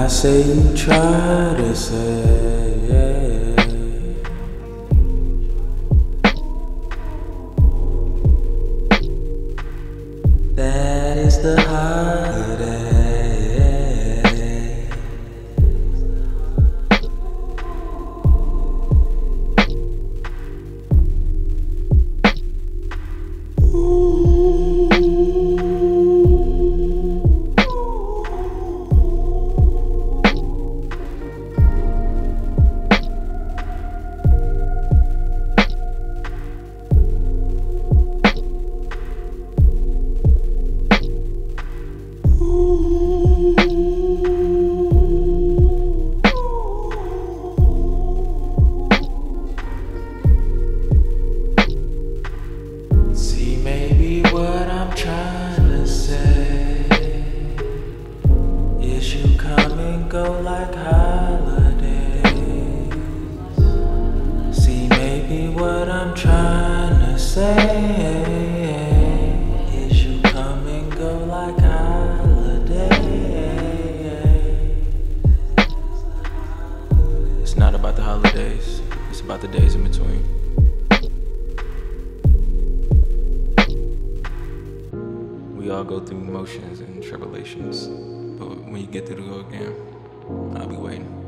I say you try to say that is the holiday. See, maybe what I'm trying to say is you come and go like holidays. See, maybe what I'm trying to say is you come and go like holidays. It's not about the holidays, it's about the days in between. We all go through emotions and tribulations, but when you get through to go again, I'll be waiting.